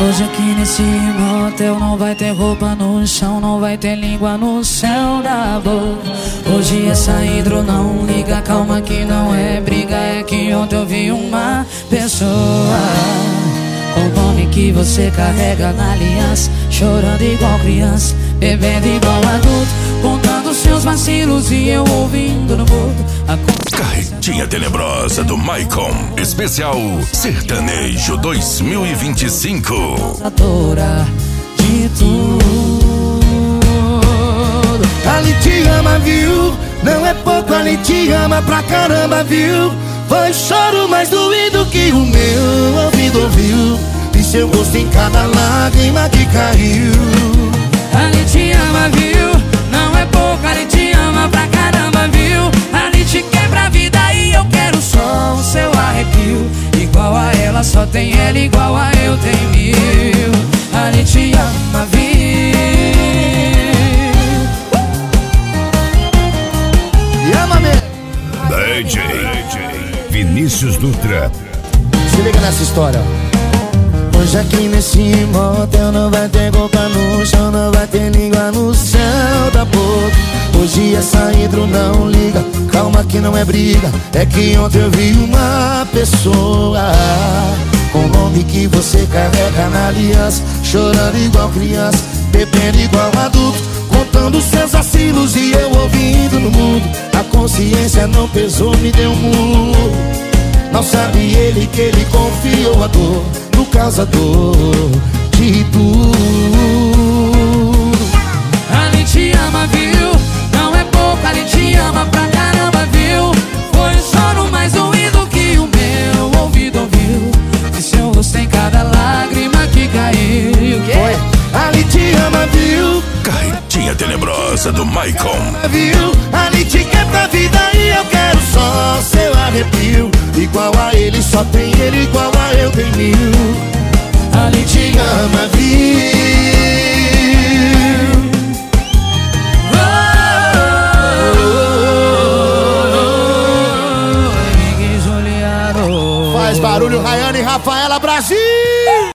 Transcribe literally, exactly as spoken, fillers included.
Hoje aqui nesse motel não vai ter roupa no chão, não vai ter língua no céu da boca. Hoje essa hidro não liga, calma que não é briga, é que ontem eu vi uma pessoa com o nome que você carrega na aliança, chorando igual criança, bebendo igual adulto, contando seus vacilos e eu ouvindo no mudo a Carretinha Tenebrosa do Maicon, especial Sertanejo dois mil e vinte e cinco. Causadora de tudo. Ali te ama, viu? Não é pouco, ali te ama pra caramba, viu? Foi choro mais doído que o meu ouvido ouviu, e seu rosto em cada lágrima que caiu. Ali te ama, viu? Não é pouco, ali te ama pra caramba, viu? Ali te quebra a vida e eu quero só o seu arrepio. Igual a ela, só tem ela, igual a eu tem mil. Ali te ama, viu? E ama mesmo. D J Vinícius Dutra. Se liga nessa história. Hoje aqui nesse motel não vai ter roupa no chão, não vai ter língua no céu da boca. Hoje essa hidro não liga, calma que não é briga, é que ontem eu vi uma pessoa com o nome que você carrega na aliança, chorando igual criança, bebendo igual adulto, contando seus vacilos e eu ouvindo no mundo. A consciência não pesou, me deu um murro. Não sabe ele que ele confiou a dor no causador de tudo. Ali te ama, viu? Não é pouco, ali te ama pra caramba, viu? Foi um choro mais doído que o meu ouvido ouviu, e seu rosto em cada lágrima que caiu. Foi, ali te ama, viu? Carretinha Tenebrosa do Maicon. Viu? Ali te quebra a vida e eu quero só seu arrepio. Igual a ele, só tem ele, igual a eu tem mil. Ali te ama, viu? Faz barulho, Rayane e Rafaela, Brasil!